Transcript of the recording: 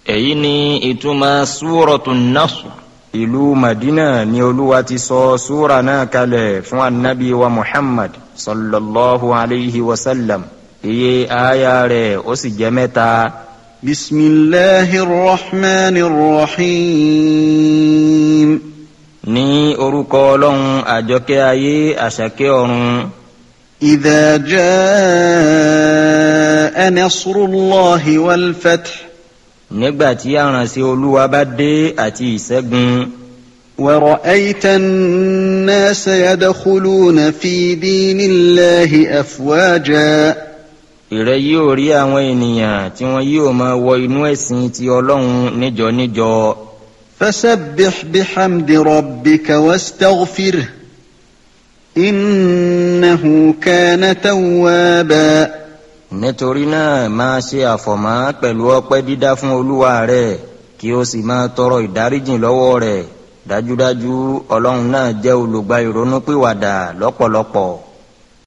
èyí ni ìtumọ̀ súrọ̀tún Nasr. ìlú Madina ni Olúwa ti sọ súra náà kalẹ̀ fún annabi wa Muhammad sallallahu alayhi wa sallam. iye aya rẹ̀ ó sì jẹ́ mẹ́ta. Bismillahir Rahmanir Rahim. ní orúkọ Ọlọ́run àjọkẹ́ ayé àṣàkẹ́ ọ̀run. Idha jaa nasrullahi wal fath. nígbàtí àránṣẹ́ Olúwa bá dé àti ìṣẹ́gun. wa ra'ayta an-nasa yadkhuluna fi dinillahi afwaja. ìrẹ yóò rí àwọn ènìyàn tí wọn yóò máa wọ inú ẹ̀sìn ti Ọlọ́run níjọ níjọ. fasabbih bihamdi rabbika wastaghfirhu innahu kana tawwaba. nítorí náà máa ṣe àfọ̀mọ́ pẹ̀lú ọpẹ́ dídá fún Olúwa rẹ̀ kí ó sì máa tọrọ ìdáríjìn lọ́wọ́ rẹ̀. dájúdájú Ọlọ́run náà jẹ́ olùgbà ìrònúpìwàdà lọ́pọ̀lọpọ̀.